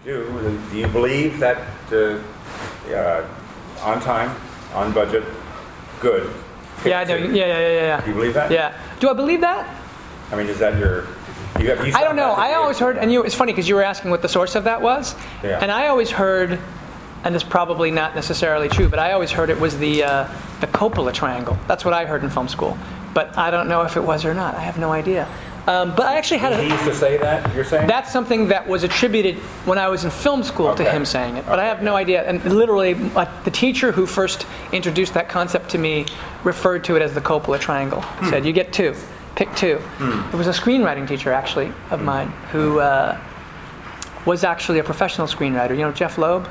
do you believe that on time, on budget, good? Yeah, I know. Yeah. Do you believe that? Yeah. Do I believe that? I mean, is that your... I don't know. I always heard, and it's funny because you were asking what the source of that was, and I always heard, and it's probably not necessarily true, but I always heard it was the Coppola triangle. That's what I heard in film school, but I don't know if it was or not. I have no idea. But I actually had He used to say that, you're saying? That's something that was attributed when I was in film school to him saying it, but I have no idea. And literally, the teacher who first introduced that concept to me referred to it as the Coppola triangle. He said, you get two. Pick two. It was a screenwriting teacher, actually, of mine, who was actually a professional screenwriter. You know Jeff Loeb?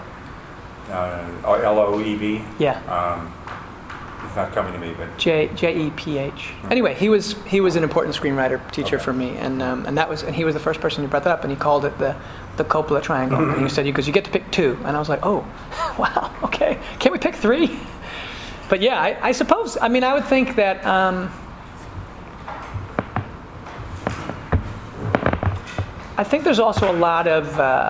Loeb? Yeah. It's not coming to me, but... Jeph. Anyway, he was an important screenwriter teacher for me, and he was the first person who brought that up, and he called it the Coppola triangle. And he said, because you get to pick two. And I was like, oh, wow, okay. Can't we pick three? But yeah, I suppose, I mean, I would think that... I think there's also a lot of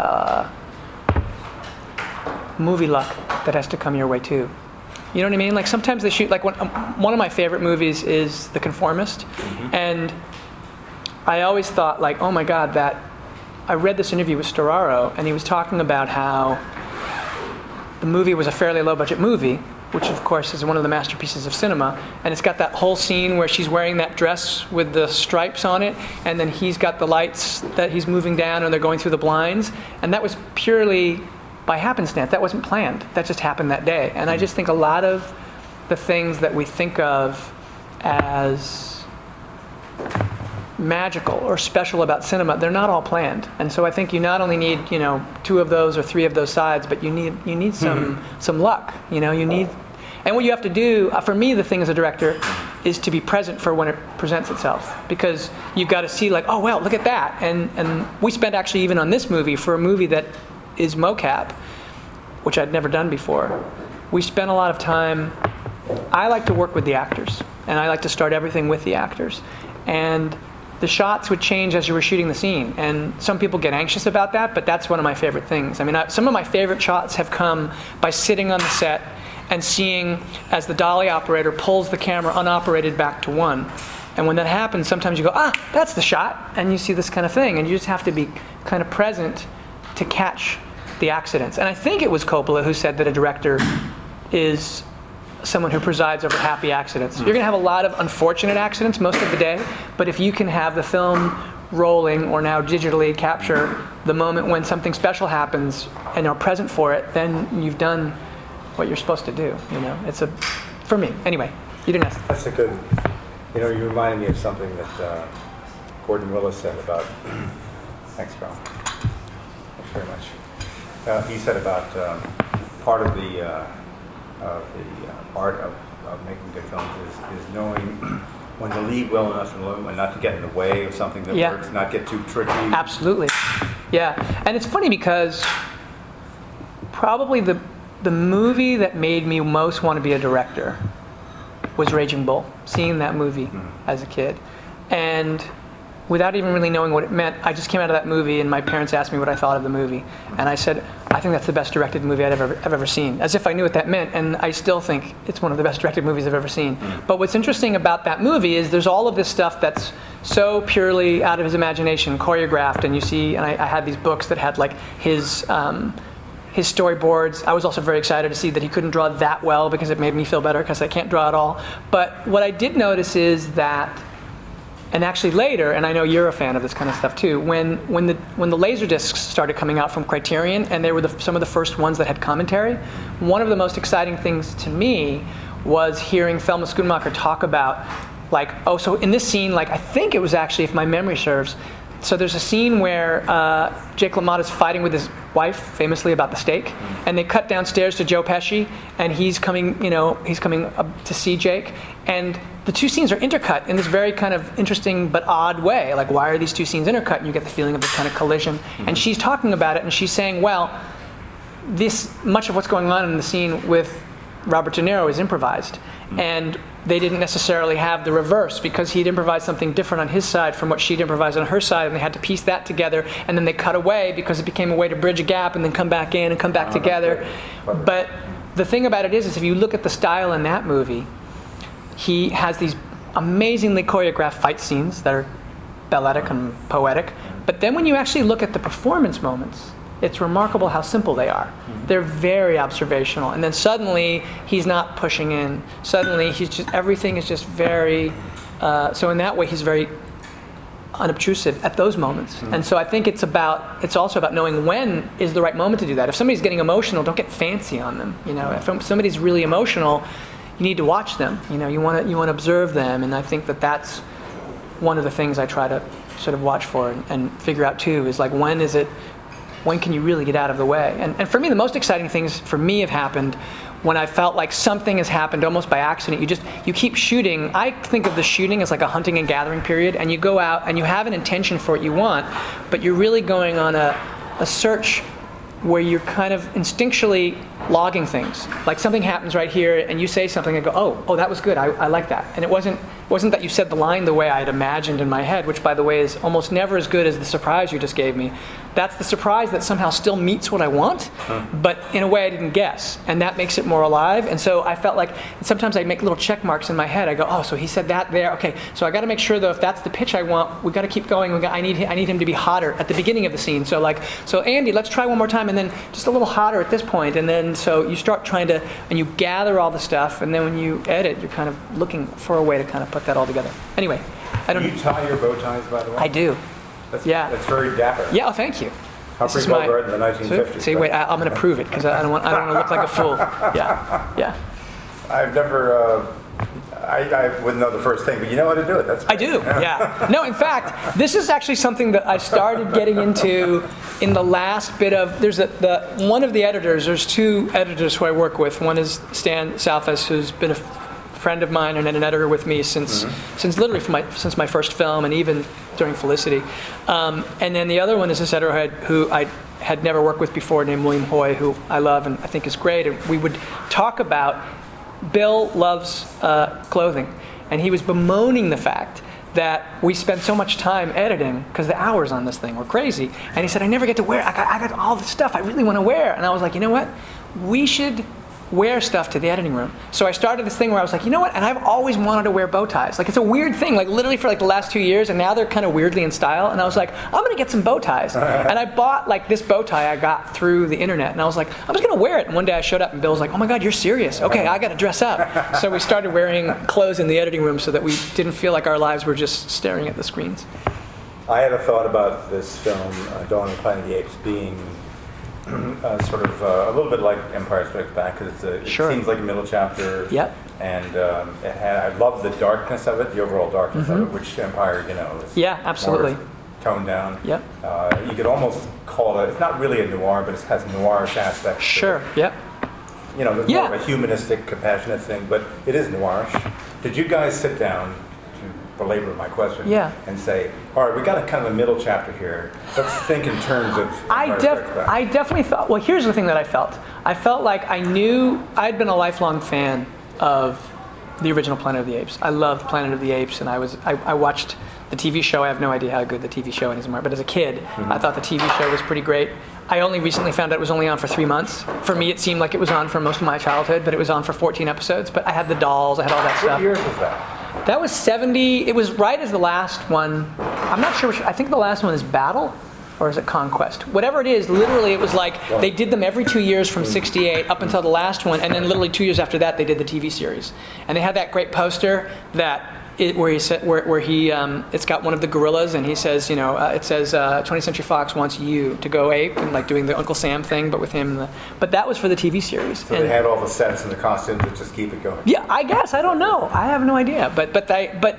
movie luck that has to come your way too. You know what I mean? Like sometimes they shoot, like one of my favorite movies is The Conformist, and I always thought like, oh my God, that I read this interview with Storaro, and he was talking about how the movie was a fairly low budget movie, which of course is one of the masterpieces of cinema, and it's got that whole scene where she's wearing that dress with the stripes on it, and then he's got the lights that he's moving down and they're going through the blinds, and that was purely by happenstance. That wasn't planned. That just happened that day. And I just think a lot of the things that we think of as magical or special about cinema, they're not all planned. And so I think you not only need, two of those or three of those sides, but you need some luck. You need, and what you have to do, for me, the thing as a director is to be present for when it presents itself, because you've got to see like, oh well, look at that. And we spent actually even on this movie, for a movie that is mocap, which I'd never done before, we spent a lot of time. I like to work with the actors, and I like to start everything with the actors, and the shots would change as you were shooting the scene, and some people get anxious about that, but that's one of my favorite things. I mean, some of my favorite shots have come by sitting on the set and seeing as the dolly operator pulls the camera unoperated back to one. And when that happens, sometimes you go, that's the shot, and you see this kind of thing, and you just have to be kind of present to catch the accidents. And I think it was Coppola who said that a director is someone who presides over happy accidents. You're going to have a lot of unfortunate accidents most of the day, but if you can have the film rolling or now digitally capture the moment when something special happens and are present for it, then you've done what you're supposed to do. It's for me. Anyway, you didn't ask. That's a good, you reminded me of something that Gordon Willis said about, thanks, Carl. Thanks very much. He said about part of the art of making good films is knowing when to lead well enough and not to get in the way of something that works, not get too tricky. Absolutely. Yeah. And it's funny because probably the movie that made me most want to be a director was Raging Bull, seeing that movie as a kid. And without even really knowing what it meant, I just came out of that movie and my parents asked me what I thought of the movie. And I said, I think that's the best directed movie I've ever seen, as if I knew what that meant, and I still think it's one of the best directed movies I've ever seen. But what's interesting about that movie is there's all of this stuff that's so purely out of his imagination, choreographed, and you see, and I had these books that had like his storyboards. I was also very excited to see that he couldn't draw that well, because it made me feel better because I can't draw at all. But what I did notice is that, and actually later, and I know you're a fan of this kind of stuff too, when the Laserdiscs started coming out from Criterion, and they were some of the first ones that had commentary, one of the most exciting things to me was hearing Thelma Schoonmaker talk about, like, so in this scene, like, I think it was actually, if my memory serves, so there's a scene where Jake LaMotta is fighting with his wife, famously about the steak, and they cut downstairs to Joe Pesci, and he's coming up to see Jake, and the two scenes are intercut in this very kind of interesting but odd way. Like, why are these two scenes intercut? And you get the feeling of this kind of collision. And she's talking about it, and she's saying, well, much of what's going on in the scene with Robert De Niro is improvised. And they didn't necessarily have the reverse because he'd improvised something different on his side from what she'd improvised on her side, and they had to piece that together, and then they cut away because it became a way to bridge a gap and then come back in and come back together. But the thing about it is if you look at the style in that movie, he has these amazingly choreographed fight scenes that are balletic and poetic. But then when you actually look at the performance moments, it's remarkable how simple they are. They're very observational. And then suddenly, he's not pushing in. Suddenly, everything is just very, so in that way, he's very unobtrusive at those moments. And so I think it's also about knowing when is the right moment to do that. If somebody's getting emotional, don't get fancy on them. If somebody's really emotional, you need to watch them. You want to observe them. And I think that's one of the things I try to sort of watch for and figure out too, is like when can you really get out of the way? And for me, the most exciting things for me have happened when I felt like something has happened almost by accident. You keep shooting. I think of the shooting as like a hunting and gathering period, and you go out and you have an intention for what you want, but you're really going on a search where you're kind of instinctually logging things. Like something happens right here, and you say something and go, oh, that was good. I like that. And it wasn't that you said the line the way I had imagined in my head, which, by the way, is almost never as good as the surprise you just gave me. That's the surprise that somehow still meets what I want, but in a way I didn't guess. And that makes it more alive. And so I felt like sometimes I make little check marks in my head. I go, oh, so he said that there. Okay, so I got to make sure, though, if that's the pitch I want, we got to keep going. I need him to be hotter at the beginning of the scene. So Andy, let's try one more time, and then just a little hotter at this point. And then so you start trying to, and you gather all the stuff, and then when you edit, you're kind of looking for a way to kind of put that all together. Anyway, I don't. Do you tie your bow ties, by the way? I do. That's very dapper. Yeah, thank you. Humphrey Bogart in the 1950s. See, wait, I'm going to prove it because I don't want to look like a fool. Yeah. I've never. I wouldn't know the first thing, but you know how to do it. That's great. I do. Yeah. No, in fact, this is actually something that I started getting into in the last bit of. There's one of the editors. There's two editors who I work with. One is Stan Salfas, who's been a friend of mine and an editor with me since literally since my first film and even during Felicity. And then the other one is this editor who I had never worked with before, named William Hoy, who I love and I think is great. And we would talk about Bill loves clothing, and he was bemoaning the fact that we spend so much time editing because the hours on this thing were crazy. And he said, I never get to wear. I got all the stuff I really want to wear. And I was like, you know what? We should wear stuff to the editing room. So I started this thing where I was like, you know what? And I've always wanted to wear bow ties. Like, it's a weird thing, like literally for like the last 2 years, and now they're kind of weirdly in style. And I was like, I'm going to get some bow ties. And I bought like this bow tie I got through the internet. And I was like, I'm just going to wear it. And one day I showed up and Bill was like, oh my God, you're serious? Okay, I got to dress up. So we started wearing clothes in the editing room so that we didn't feel like our lives were just staring at the screens. I had a thought about this film, Dawn of the Planet of the Apes, being sort of a little bit like Empire Strikes Back, because it seems like a middle chapter. Yep. And I love the darkness of it, the overall darkness of it, which Empire, is absolutely more toned down. Yep. You could almost call it, it's not really a noir, but it has noirish aspects. Sure, yep. There's more of a humanistic, compassionate thing, but it is noirish. Did you guys sit down, to belabor my question, and say, all right, we got a kind of a middle chapter here. Let's think in terms of I definitely thought, well, here's the thing that I felt. I felt like I knew, I'd been a lifelong fan of the original Planet of the Apes. I loved Planet of the Apes, and I watched the TV show. I have no idea how good the TV show is anymore, but as a kid, I thought the TV show was pretty great. I only recently found out it was only on for 3 months. For me, it seemed like it was on for most of my childhood, but it was on for 14 episodes. But I had the dolls, I had all that stuff. What years was that? That was 70, it was right as the last one. I'm not sure I think the last one is Battle, or is it Conquest? Whatever it is, literally it was like they did them every 2 years from 68 up until the last one, and then literally 2 years after that they did the TV series. And they had that great poster where it's got one of the gorillas, and he says, it says 20th Century Fox wants you to go ape, and like doing the Uncle Sam thing, but with him. But that was for the TV series. So they had all the sets and the costumes to just keep it going. Yeah, I guess. I don't know. I have no idea. What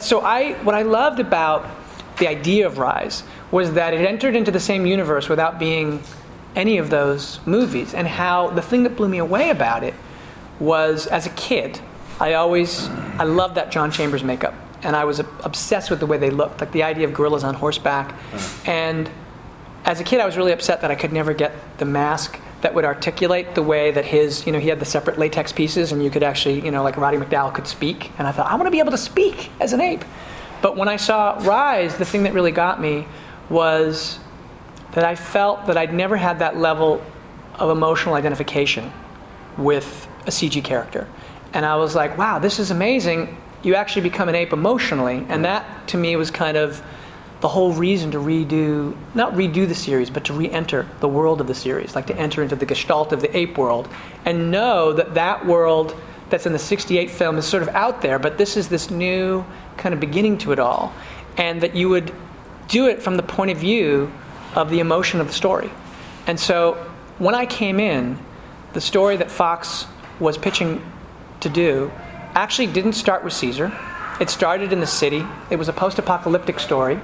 I loved about the idea of Rise was that it entered into the same universe without being any of those movies, and how the thing that blew me away about it was, as a kid, I loved that John Chambers makeup. And I was obsessed with the way they looked, like the idea of gorillas on horseback. And as a kid, I was really upset that I could never get the mask that would articulate the way that his, he had the separate latex pieces, and you could actually, like Roddy McDowall could speak. And I thought, I want to be able to speak as an ape. But when I saw Rise, the thing that really got me was that I felt that I'd never had that level of emotional identification with a CG character. And I was like, wow, this is amazing. You actually become an ape emotionally. And that, to me, was kind of the whole reason to not redo the series, but to re-enter the world of the series, like to enter into the gestalt of the ape world, and know that that world that's in the 68 film is sort of out there, but this is this new kind of beginning to it all. And that you would do it from the point of view of the emotion of the story. And so when I came in, the story that Fox was pitching to do actually didn't start with Caesar. It started in the city. It was a post-apocalyptic story.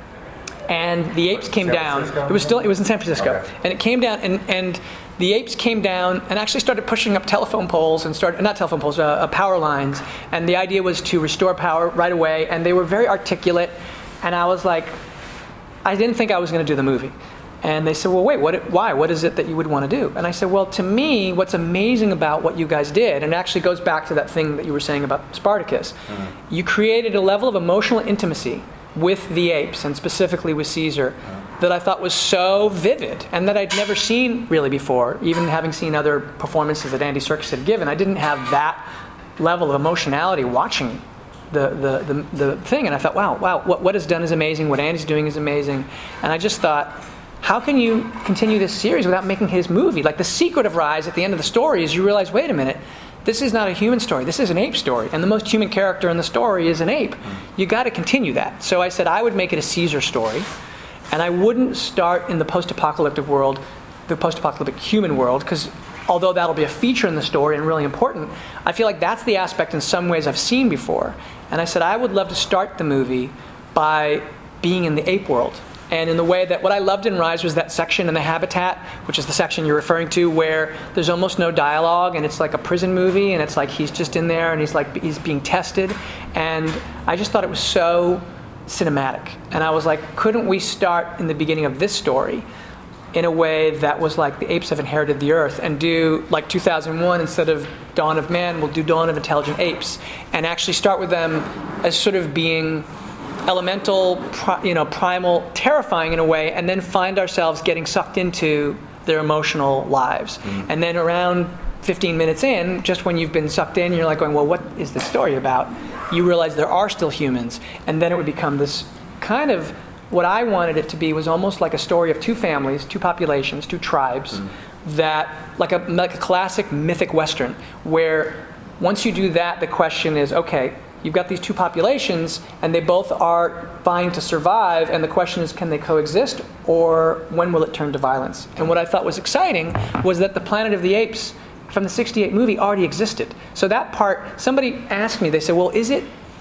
And the apes came down. It was in San Francisco. Okay. And it came down, and the apes came down and actually started pushing up telephone poles and power lines. And the idea was to restore power right away. And they were very articulate. And I was like, I didn't think I was going to do the movie. And they said, well, wait, why? What is it that you would want to do? And I said, well, to me, what's amazing about what you guys did, and it actually goes back to that thing that you were saying about Spartacus, you created a level of emotional intimacy with the apes, and specifically with Caesar, that I thought was so vivid, and that I'd never seen really before, even having seen other performances that Andy Serkis had given. I didn't have that level of emotionality watching the thing, and I thought, wow, what is done is amazing, what Andy's doing is amazing, and I just thought, how can you continue this series without making his movie? Like, the secret of Rise at the end of the story is you realize, wait a minute, this is not a human story, this is an ape story, and the most human character in the story is an ape. You got to continue that. So I said I would make it a Caesar story, and I wouldn't start in the post-apocalyptic world, the post-apocalyptic human world, because although that'll be a feature in the story and really important, I feel like that's the aspect in some ways I've seen before. And I said I would love to start the movie by being in the ape world. And in the way that what I loved in Rise was that section in the habitat, which is the section you're referring to, where there's almost no dialogue, and it's like a prison movie, and it's like he's just in there, and he's being tested. And I just thought it was so cinematic. And I was like, couldn't we start in the beginning of this story in a way that was like the apes have inherited the earth, and do like 2001, instead of Dawn of Man, we'll do Dawn of Intelligent Apes, and actually start with them as sort of being elemental, primal, terrifying in a way, and then find ourselves getting sucked into their emotional lives. And then around 15 minutes in, just when you've been sucked in, you're like going, well, what is this story about? You realize there are still humans, and then it would become this kind of, what I wanted it to be was almost like a story of two families, two populations, two tribes, that like a classic mythic Western, where once you do that, the question is, okay, you've got these two populations, and they both are vying to survive, and the question is, can they coexist, or when will it turn to violence? And what I thought was exciting was that the Planet of the Apes from the 68 movie already existed. So that part, somebody asked me, they said, well, is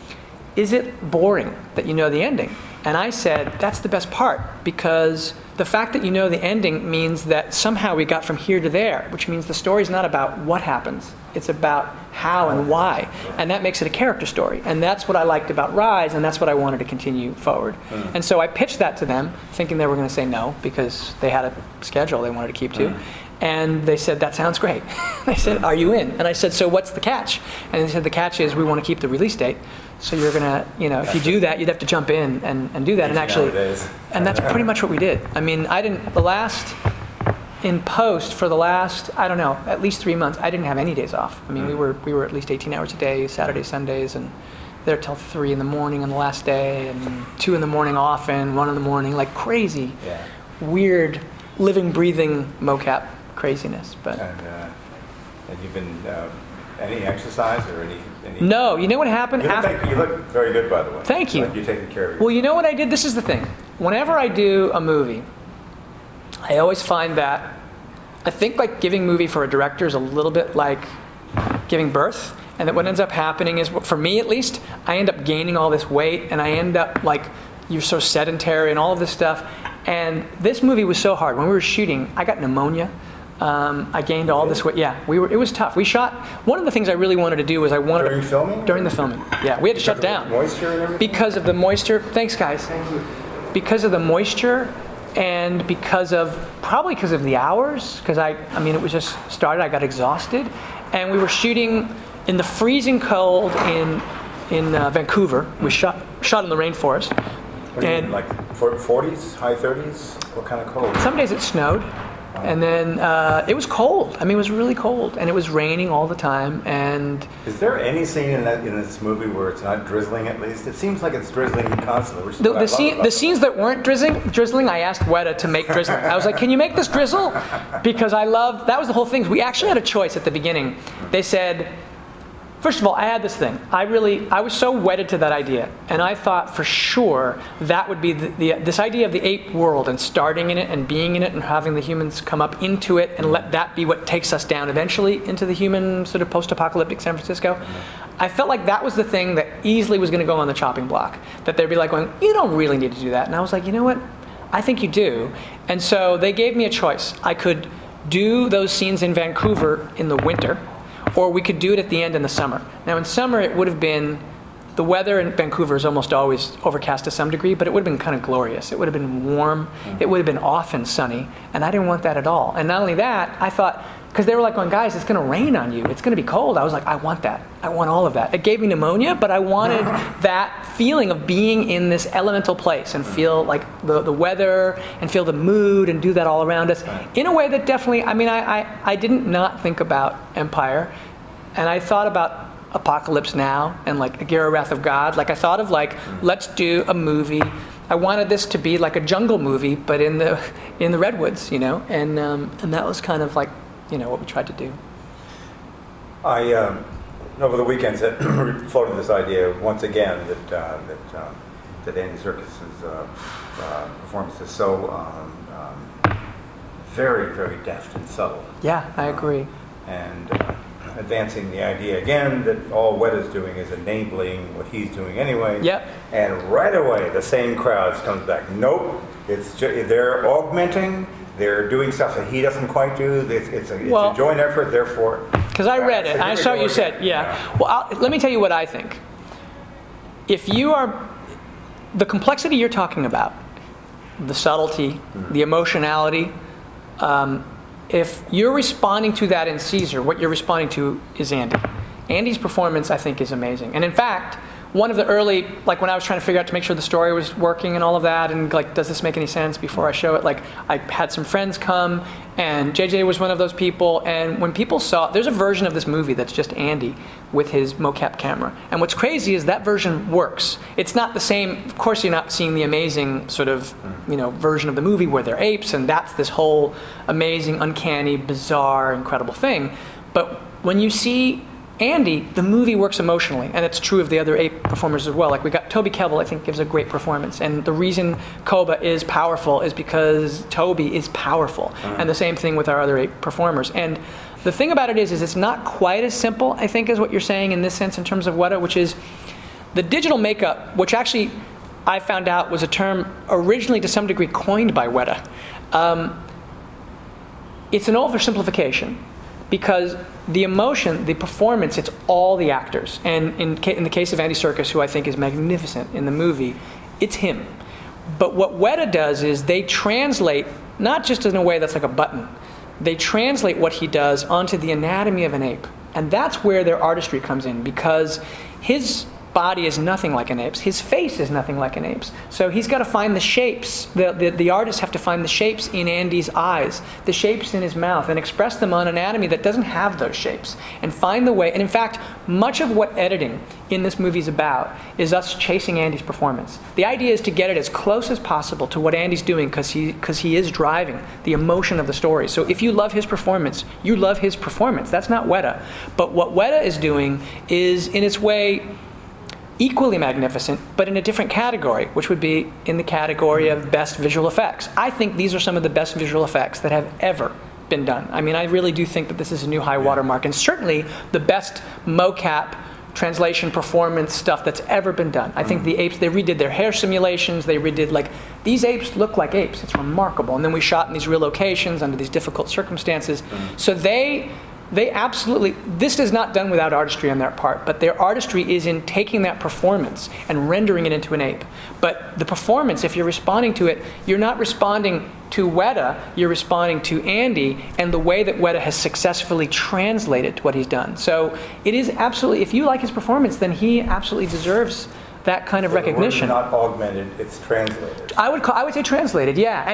it boring that you know the ending? And I said, that's the best part, because the fact that you know the ending means that somehow we got from here to there, which means the story's not about what happens, it's about how and why, and that makes it a character story. And that's what I liked about Rise, and that's what I wanted to continue forward. And so I pitched that to them, thinking they were going to say no, because they had a schedule they wanted to keep to. And they said, that sounds great. They said, are you in? And I said, so what's the catch? And they said, the catch is we want to keep the release date. So you're going to, if you do that, you'd have to jump in and do that. And actually, and that's pretty much what we did. I mean, in post for the last, I don't know, at least 3 months, I didn't have any days off. I mean, we were at least 18 hours a day, Saturdays, Sundays, and there till 3 in the morning on the last day, and 2 in the morning off, and 1 in the morning, like crazy, weird, living, breathing mocap craziness. But and you've been any exercise or any? No, you know what happened? You look very good, by the way. Thank you. Like you're taking care of yourself. Well, you know what I did? This is the thing. Whenever I do a movie, I always find that I think like giving movie for a director is a little bit like giving birth, and that what ends up happening is, for me at least, I end up gaining all this weight, and I end up like, you're so sedentary and all of this stuff. And this movie was so hard. When we were shooting, I got pneumonia. I gained all this weight. Yeah, it was tough. We shot. One of the things I really wanted to do was during filming. During the filming, yeah, we had to shut down moisture and everything? because of the moisture. Thanks, guys. Thank you. Because of the moisture and probably because of the hours, because I mean, it was just started, I got exhausted, and we were shooting in the freezing cold in Vancouver. We shot in the rainforest. What do you mean, like 40s, high 30s? What kind of cold? Some days it snowed, and then it was cold. I mean, it was really cold, and it was raining all the time. And is there any scene in this movie where it's not drizzling? At least it seems like it's drizzling constantly. Which is the scenes that weren't drizzling, I asked Weta to make drizzle. I was like, "Can you make this drizzle?" Because that was the whole thing. We actually had a choice at the beginning. They said, first of all, I had this thing. I was so wedded to that idea, and I thought for sure that would be this idea of the ape world and starting in it and being in it and having the humans come up into it and let that be what takes us down eventually into the human sort of post-apocalyptic San Francisco. I felt like that was the thing that easily was going to go on the chopping block. That they'd be like going, "You don't really need to do that," and I was like, "You know what? I think you do." And so they gave me a choice. I could do those scenes in Vancouver in the winter, or we could do it at the end in the summer. Now, in summer, it would have been, the weather in Vancouver is almost always overcast to some degree, but it would have been kind of glorious. It would have been warm. It would have been often sunny, and I didn't want that at all. And not only that, I thought, because they were like going, "Guys, it's going to rain on you. It's going to be cold." I was like, I want that. I want all of that. It gave me pneumonia, but I wanted that feeling of being in this elemental place and feel like the weather and feel the mood and do that all around us in a way that definitely, I mean, I didn't not think about Empire, and I thought about Apocalypse Now and like Aguirre Wrath of God. Like I thought of like, let's do a movie. I wanted this to be like a jungle movie, but in the redwoods, you know, and that was kind of like, you know, what we tried to do. I over the weekends floated this idea once again that Andy Serkis's performance is so very, very deft and subtle. Yeah, I agree. And advancing the idea again that all Weta's doing is enabling what he's doing anyway. Yep. And right away, the same crowds comes back. Nope, they're augmenting. They're doing stuff that he doesn't quite do. It's a joint effort, therefore. Because I read it, I saw what you said. Yeah. Well, let me tell you what I think. If you are the complexity you're talking about, the subtlety, the emotionality. If you're responding to that in Caesar, what you're responding to is Andy. Andy's performance, I think, is amazing. And in fact, one of the early, like when I was trying to figure out to make sure the story was working and all of that, and like, does this make any sense before I show it? Like, I had some friends come, and JJ was one of those people. And when people saw, there's a version of this movie that's just Andy with his mocap camera. And what's crazy is that version works. It's not the same. Of course, you're not seeing the amazing sort of, you know, version of the movie where they're apes, and that's this whole amazing, uncanny, bizarre, incredible thing. But when you see Andy, the movie works emotionally, and it's true of the other ape performers as well. Like we got Toby Kebbell, I think, gives a great performance, and the reason Koba is powerful is because Toby is powerful, and the same thing with our other ape performers. And the thing about it is it's not quite as simple, I think, as what you're saying in this sense in terms of Weta, which is the digital makeup, which actually I found out was a term originally to some degree coined by Weta. It's an oversimplification. Because the emotion, the performance, it's all the actors. And in the case of Andy Serkis, who I think is magnificent in the movie, it's him. But what Weta does is they translate, not just in a way that's like a button, they translate what he does onto the anatomy of an ape. And that's where their artistry comes in, because his body is nothing like an ape's. His face is nothing like an ape's. So he's got to find the shapes. The artists have to find the shapes in Andy's eyes, the shapes in his mouth, and express them on anatomy that doesn't have those shapes. And find the way. And in fact, much of what editing in this movie is about is us chasing Andy's performance. The idea is to get it as close as possible to what Andy's doing, because he is driving the emotion of the story. So if you love his performance, you love his performance. That's not Weta. But what Weta is doing is, in its way, equally magnificent, but in a different category, which would be in the category of best visual effects. I think these are some of the best visual effects that have ever been done. I mean, I really do think that this is a new high watermark, and certainly the best mocap translation performance stuff that's ever been done. I think the apes, they redid their hair simulations, they redid, like, these apes look like apes. It's remarkable. And then we shot in these real locations under these difficult circumstances. So they they absolutely, this is not done without artistry on their part, but their artistry is in taking that performance and rendering it into an ape. But the performance, if you're responding to it, you're not responding to Weta, you're responding to Andy and the way that Weta has successfully translated what he's done. So it is absolutely, if you like his performance, then he absolutely deserves that kind of recognition. The word is not augmented, it's translated. I would say translated, yeah.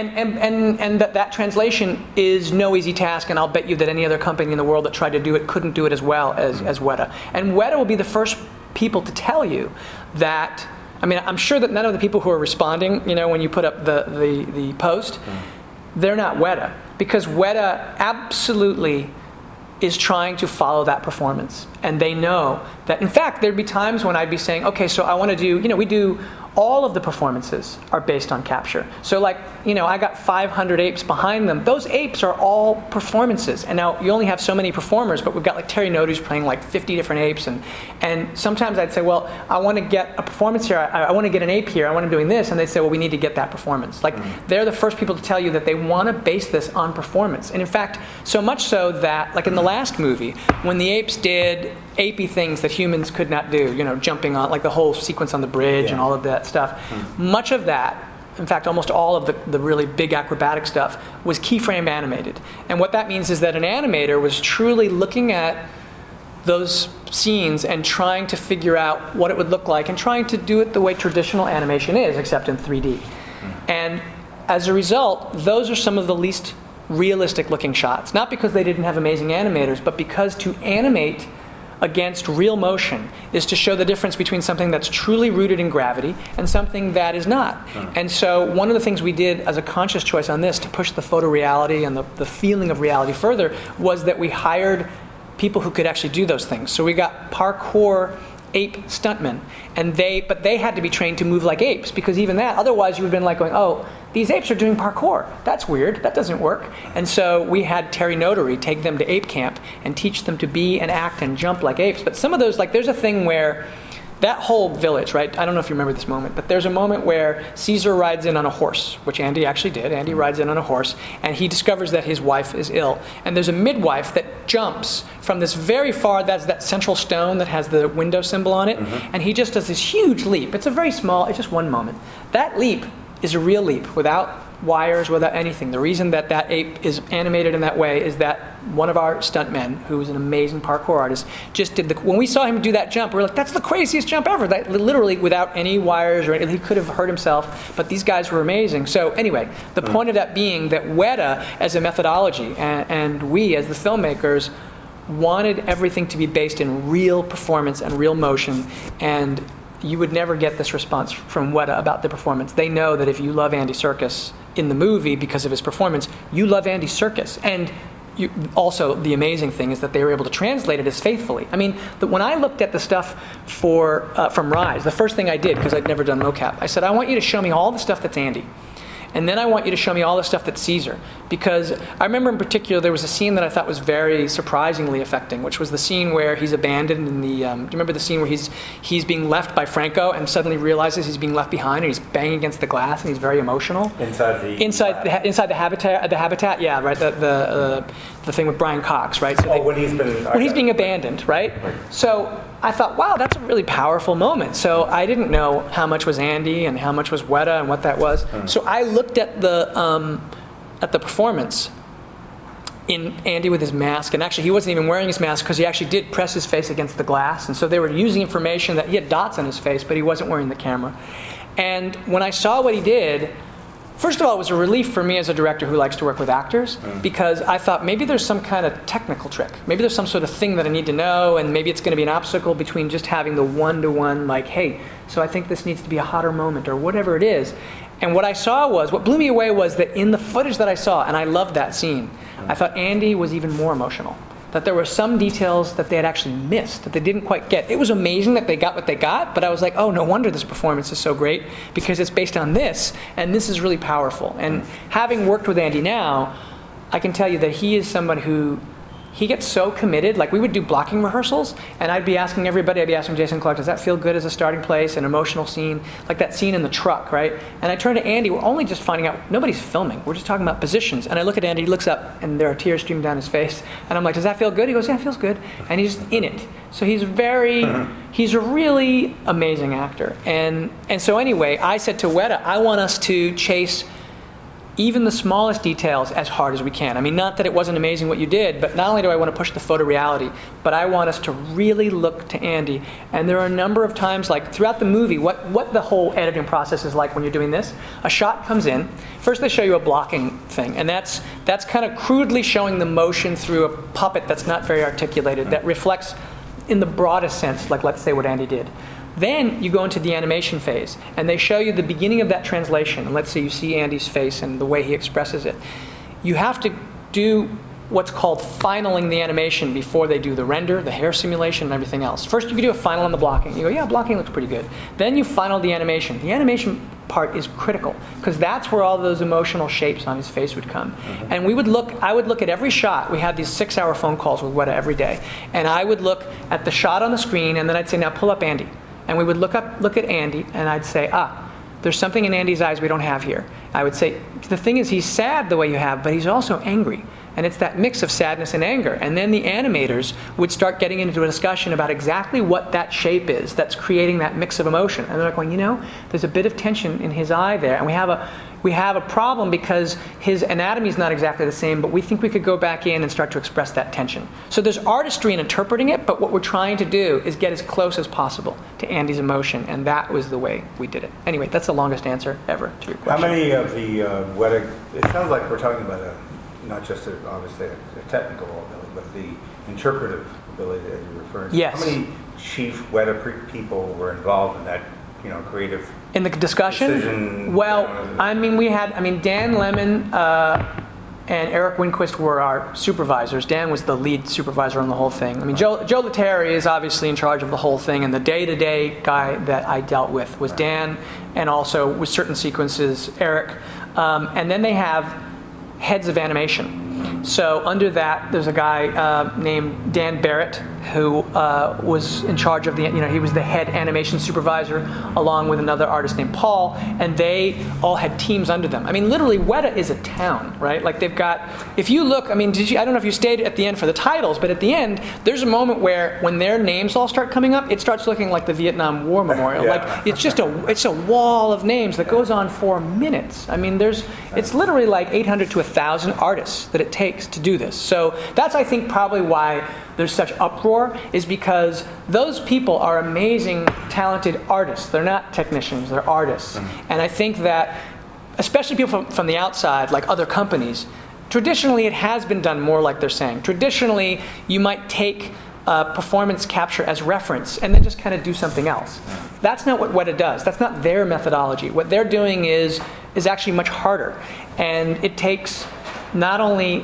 And that translation is no easy task, and I'll bet you that any other company in the world that tried to do it couldn't do it as well as Weta. And Weta will be the first people to tell you that, I mean, I'm sure that none of the people who are responding, when you put up the post, they're not Weta. Because Weta absolutely is trying to follow that performance. And they know that, in fact, there'd be times when I'd be saying, okay, so I want to do, we do, all of the performances are based on capture. So like, I got 500 apes behind them. Those apes are all performances. And now you only have so many performers, but we've got like Terry Notary's playing like 50 different apes. And sometimes I'd say, well, I want to get a performance here. I want to get an ape here. I want to doing this. And they'd say, well, we need to get that performance. Like they're the first people to tell you that they want to base this on performance. And in fact, so much so that like in the last movie, when the apes did apey things that humans could not do, jumping on, like the whole sequence on the bridge and all of that stuff. Much of that, in fact, almost all of the really big acrobatic stuff was keyframe animated. And what that means is that an animator was truly looking at those scenes and trying to figure out what it would look like and trying to do it the way traditional animation is, except in 3D. And as a result, those are some of the least realistic looking shots. Not because they didn't have amazing animators, but because to animate against real motion is to show the difference between something that's truly rooted in gravity and something that is not. And so one of the things we did as a conscious choice on this to push the photoreality and the feeling of reality further was that we hired people who could actually do those things. So we got parkour ape stuntmen, but they had to be trained to move like apes, because even that, otherwise you would have been like going, oh, these apes are doing parkour. That's weird. That doesn't work. And so we had Terry Notary take them to ape camp and teach them to be and act and jump like apes. But some of those, like there's a thing where that whole village, right? I don't know if you remember this moment, but there's a moment where Caesar rides in on a horse, which Andy actually did. Andy rides in on a horse, and he discovers that his wife is ill. And there's a midwife that jumps from this very far, that's that central stone that has the window symbol on it, and he just does this huge leap. It's a very small, it's just one moment. That leap is a real leap, without wires, without anything. The reason that ape is animated in that way is that one of our stuntmen, who is an amazing parkour artist, just did when we saw him do that jump, we were like, that's the craziest jump ever. That literally without any wires or anything, he could have hurt himself, but these guys were amazing. So anyway, the point of that being that Weta as a methodology and we as the filmmakers wanted everything to be based in real performance and real motion, and you would never get this response from Weta about the performance. They know that if you love Andy Serkis in the movie because of his performance, you love Andy Serkis. And also, the amazing thing is that they were able to translate it as faithfully. I mean, when I looked at the stuff from Rise, the first thing I did, because I'd never done mocap, I said, I want you to show me all the stuff that's Andy. And then I want you to show me all the stuff that's Caesar. Because I remember in particular, there was a scene that I thought was very surprisingly affecting, which was the scene where he's abandoned in the, do you remember the scene where he's being left by Franco and suddenly realizes he's being left behind and he's banging against the glass and he's very emotional? Inside the habitat, yeah, right, the thing with Brian Cox, right? So when he's being abandoned, right? So I thought, wow, that's a really powerful moment. So I didn't know how much was Andy and how much was Weta and what that was. So I looked at the performance in Andy with his mask, and actually he wasn't even wearing his mask because he actually did press his face against the glass, and so they were using information that he had dots on his face, but he wasn't wearing the camera. And when I saw what he did, first of all, it was a relief for me as a director who likes to work with actors, because I thought maybe there's some kind of technical trick. Maybe there's some sort of thing that I need to know, and maybe it's going to be an obstacle between just having the one-to-one, like, hey, so I think this needs to be a hotter moment, or whatever it is. And what I saw what blew me away was that in the footage that I saw, and I loved that scene, I thought Andy was even more emotional. That there were some details that they had actually missed, that they didn't quite get. It was amazing that they got what they got, but I was like, oh, no wonder this performance is so great, because it's based on this, and this is really powerful. And having worked with Andy now, I can tell you that he is someone who, he gets so committed. Like, we would do blocking rehearsals, and I'd be asking Jason Clarke, does that feel good as a starting place, an emotional scene? Like that scene in the truck, right? And I turn to Andy, we're only just finding out, nobody's filming. We're just talking about positions. And I look at Andy, he looks up, and there are tears streaming down his face. And I'm like, does that feel good? He goes, yeah, it feels good. And he's in it. So he's a really amazing actor. And so anyway, I said to Weta, I want us to chase even the smallest details as hard as we can. I mean, not that it wasn't amazing what you did, but not only do I want to push the photoreality, but I want us to really look to Andy. And there are a number of times, like throughout the movie, what the whole editing process is like when you're doing this. A shot comes in. First they show you a blocking thing, and that's kind of crudely showing the motion through a puppet that's not very articulated, that reflects in the broadest sense, like let's say what Andy did. Then you go into the animation phase, and they show you the beginning of that translation. And let's say you see Andy's face and the way he expresses it. You have to do what's called finaling the animation before they do the render, the hair simulation, and everything else. First, you can do a final on the blocking. You go, yeah, blocking looks pretty good. Then you final the animation. The animation part is critical, because that's where all those emotional shapes on his face would come. Mm-hmm. And I would look at every shot. We had these 6-hour phone calls with Weta every day. And I would look at the shot on the screen, and then I'd say, now pull up Andy. And we would look at Andy, and I'd say, there's something in Andy's eyes we don't have here. I would say, the thing is, he's sad the way you have, but he's also angry. And it's that mix of sadness and anger. And then the animators would start getting into a discussion about exactly what that shape is that's creating that mix of emotion. And they're like, well, there's a bit of tension in his eye there. And we have a problem because his anatomy is not exactly the same, but we think we could go back in and start to express that tension. So there's artistry in interpreting it, but what we're trying to do is get as close as possible to Andy's emotion, and that was the way we did it. Anyway, that's the longest answer ever to your question. How many of the Weta, it sounds like we're talking about not just obviously a technical ability, but the interpretive ability that you're referring to. Yes. How many chief Weta people were involved in that, creative in the discussion? Decision? Well, Dan Lemon and Eric Winquist were our supervisors. Dan was the lead supervisor on the whole thing. I mean, Joe Lettieri is obviously in charge of the whole thing, and the day-to-day guy that I dealt with was Dan, and also with certain sequences, Eric. And then they have heads of animation. So under that, there's a guy named Dan Barrett who was in charge of he was the head animation supervisor, along with another artist named Paul, and they all had teams under them. I mean, literally, Weta is a town, right? Like they've got, if you look, I mean, I don't know if you stayed at the end for the titles, but at the end, there's a moment where when their names all start coming up, it starts looking like the Vietnam War Memorial. Yeah. Like it's a wall of names that goes on for minutes. I mean, it's literally like 800 to 1,000 artists that it takes to do this. So that's, I think, probably why there's such uproar, is because those people are amazing, talented artists. They're not technicians, they're artists. Mm-hmm. And I think that, especially people from the outside, like other companies, traditionally it has been done more like they're saying. Traditionally, you might take performance capture as reference and then just kind of do something else. That's not what Weta does. That's not their methodology. What they're doing is actually much harder. And it takes not only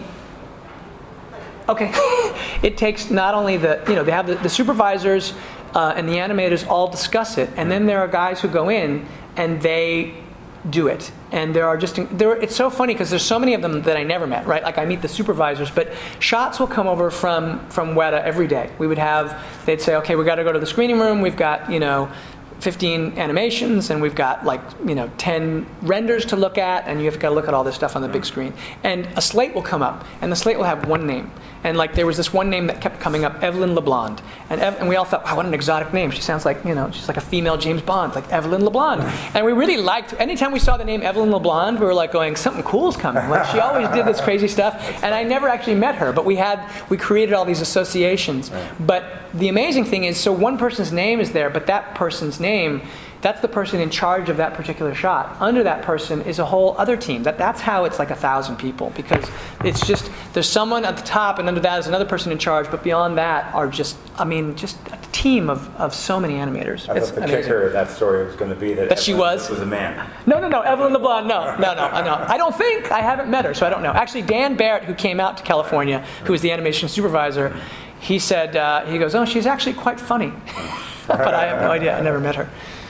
it takes not only they have the supervisors and the animators all discuss it, and then there are guys who go in and they do it. And it's so funny because there's so many of them that I never met, right? Like I meet the supervisors, but shots will come over from Weta every day. They'd say, okay, we got to go to the screening room. We've got, 15 animations, and we've got 10 renders to look at, and you've got to look at all this stuff on the big screen. And a slate will come up, and the slate will have one name. And there was this one name that kept coming up, Evelyn LeBlond. And we all thought, wow, what an exotic name. She sounds like, she's like a female James Bond, like Evelyn LeBlond. And we really liked, anytime we saw the name Evelyn LeBlond, we were like going, something cool's coming. Like she always did this crazy stuff. And I never actually met her, but we created all these associations. But the amazing thing is, so one person's name is there, but that person's name, that's the person in charge of that particular shot. Under that person is a whole other team. That's how it's like 1,000 people, because it's just, there's someone at the top, and under that is another person in charge, but beyond that are just a team of so many animators. I thought the kicker of that story was going to be that she was a man. No, Evelyn LeBlond, no. I don't think, I haven't met her, so I don't know. Actually, Dan Barrett, who came out to California, who was the animation supervisor, he said, he goes, oh, she's actually quite funny. But I have no idea, I never met her.